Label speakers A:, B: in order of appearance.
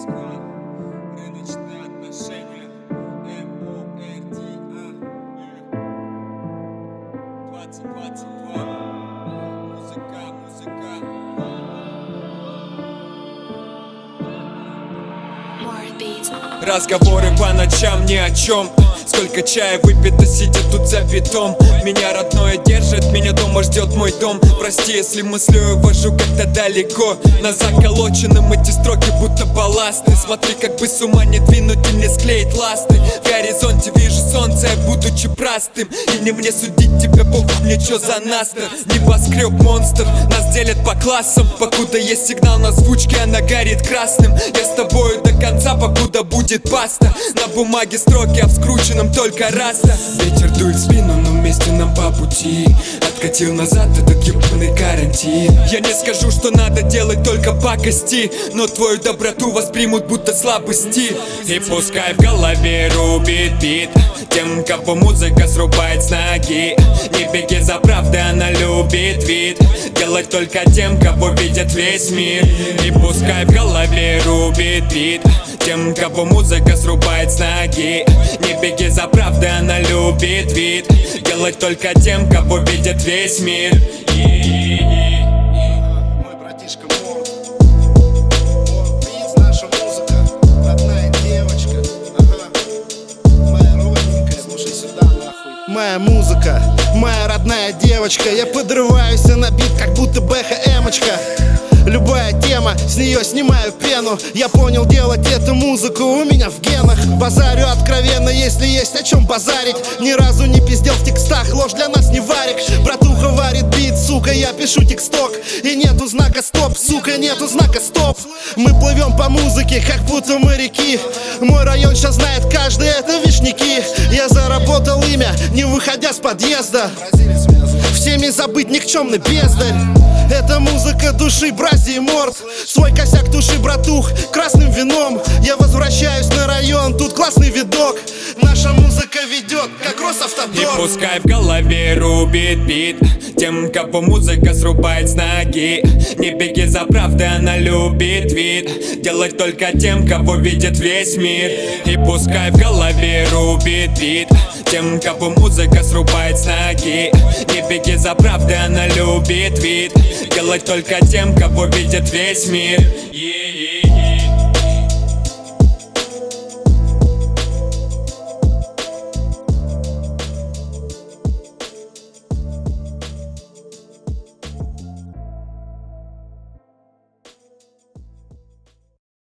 A: Москва, рыночные отношения, МОРТА, 2022, музыка. Разговоры по ночам ни о чем. Сколько чая выпито, сидя тут за битом. Меня родное держит, меня дома ждет мой дом. Прости, если мыслью вожу как-то далеко. На заколоченном эти строки будто балласты. Смотри, как бы с ума не двинуть и не склеить ласты. В горизонте вижу солнце, будучи простым. И не мне судить тебя, бог, мне чё за настер. Небоскреб монстр, нас делят по классам. Покуда есть сигнал на звучке, она горит красным. Я с тобою до конца, покуда будет паста. На бумаге строки, а в скрученном только раста. Ветер дует в спину, но вместе нам по пути. Откатил назад этот ебаный карантин. Я не скажу, что надо делать только пакости, но твою доброту воспримут будто слабости. И пускай в голове рубит бит тем, кого музыка срубает с ноги. Не беги за правдой, она любит вид делать только тем, кого видит весь мир. И пускай в голове рубит бит тем, кого музыка срубает с ноги. Не беги за правдой, она любит вид делать только тем, кого видит весь мир.
B: Мой братишка Морт Битс, наша музыка, родная девочка. Моя родненькая, слушай сюда нахуй. Моя музыка, моя родная девочка. Я подрываюсь на бит, как будто бэха эмочка. Любая тема, с нее снимаю пену. Я понял, делать эту музыку у меня в генах. Базарю откровенно, если есть о чем базарить. Ни разу не пиздел в текстах, ложь для нас не варик. Братуха варит бит, сука, я пишу тексток. И нету знака стоп, сука, нету знака стоп. Мы плывем по музыке, как будто моряки. Мой район сейчас знает каждый, это вишняки. Я заработал имя, не выходя с подъезда. Всеми забыть никчемный бездарь. Это музыка души Бразии Морт. Свой косяк души, братух, красным вином. Я возвращаюсь на район, тут классный видок. Наша музыка ведет, как Росавтодор.
A: И пускай в голове рубит бит тем, кого музыка срубает с ноги. Не беги за правдой, она любит вид делать только тем, кого видит весь мир. И пускай в голове рубит бит тем, кого музыка срубает с ноги. Не беги за правдой, она любит вид делать только тем, кого видит весь мир.